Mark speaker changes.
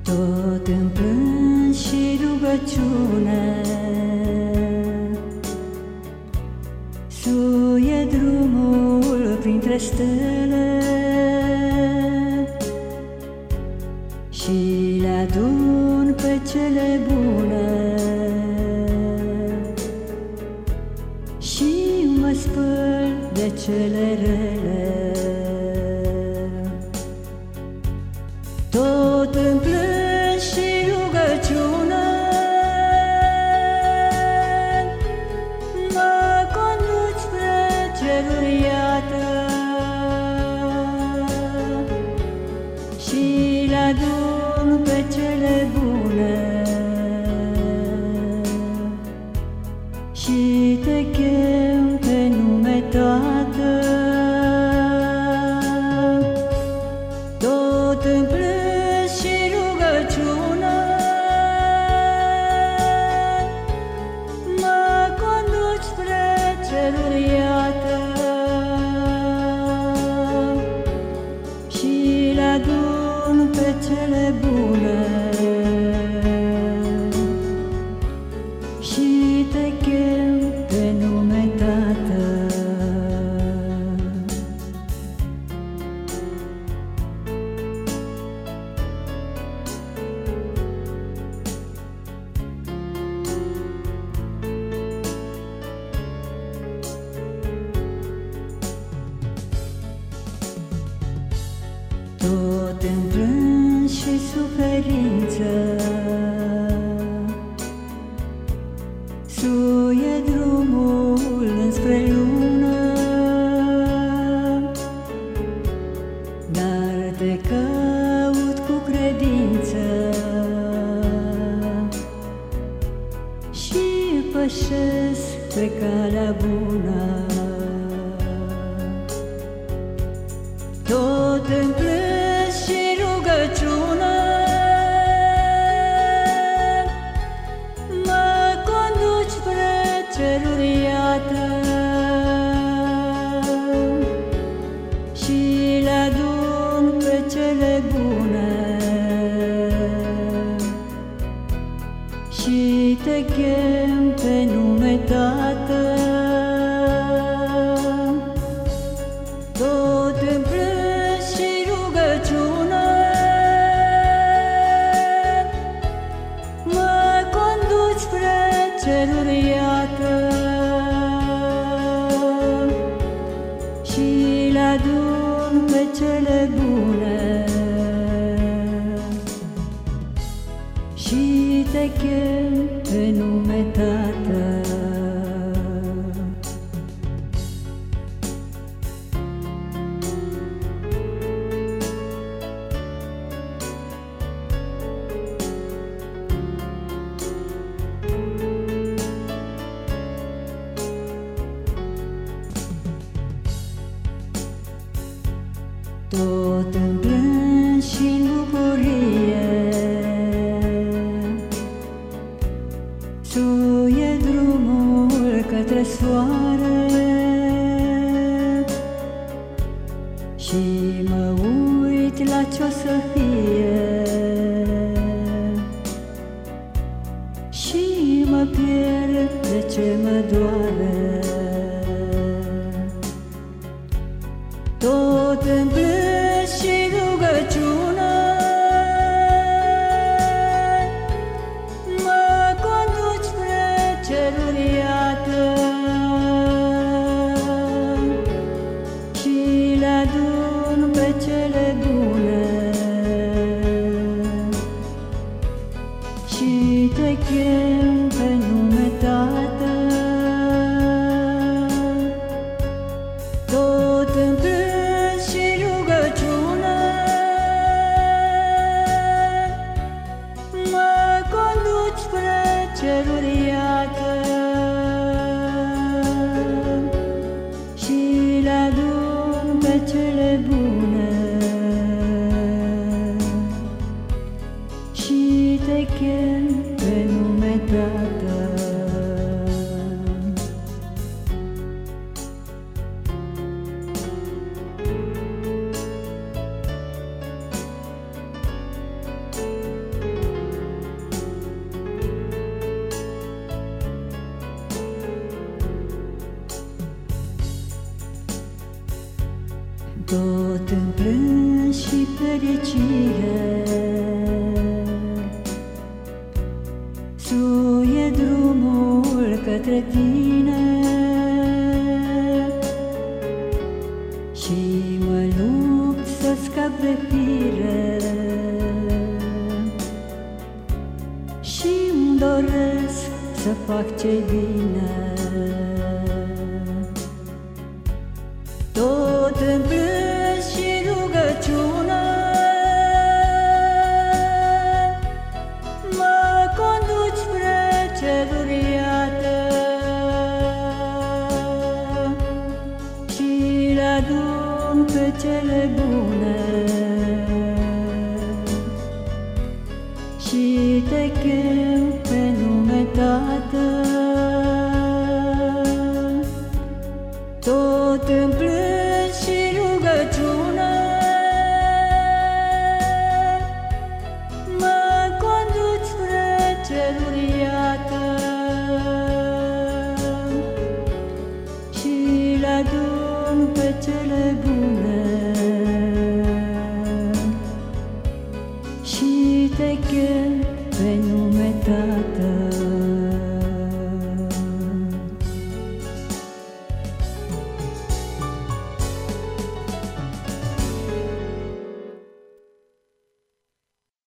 Speaker 1: Tot în plâns și rugăciune suie drumul printre stele și le adun pe cele bune și mă spăl de cele rele. Tot în plâns și rugăciune mă conduci spre ceruri, iată, și le adun pe cele bune și te chem pe nume, Tată. Tot în plâns și rugăciune mă conduci spre ceruri, iată, și le adun pe cele bune și te chem pe nume, Tată. Tot în plâns și suferință suie drumul înspre lună, dar te caut cu credință și pășesc pe calea bună. Tot în plâns și rugăciune mă conduci spre ceruri, iată, și le adun pe cele bune și te chem pe nume, Tată. Tot în plâns și rugăciune mă conduci spre ceruri, iată, și le adun pe cele bune și te chem pe nume, Tată. Tot în plâns și în bucurie suie drumul către soare și mă uit la ce-o să fie și mă pierd de ce mă doare. Tot în plâns și rugăciune mă conduci spre ceruri, iată, și le adun pe cele bune și te chem pe nume, Tată. Tot în plâns și rugăciune mă conduci spre ceruri, iată, și le adun pe cele bune îmi plâng și fericire, suie drumul către tine și mă lupt să scap de fire și îmi doresc să fac ce-i bine. Tot îmi plâng și rugăciune mă conduci spre ceruri iată și le adun pe cele bune și te chem pe nume Tată.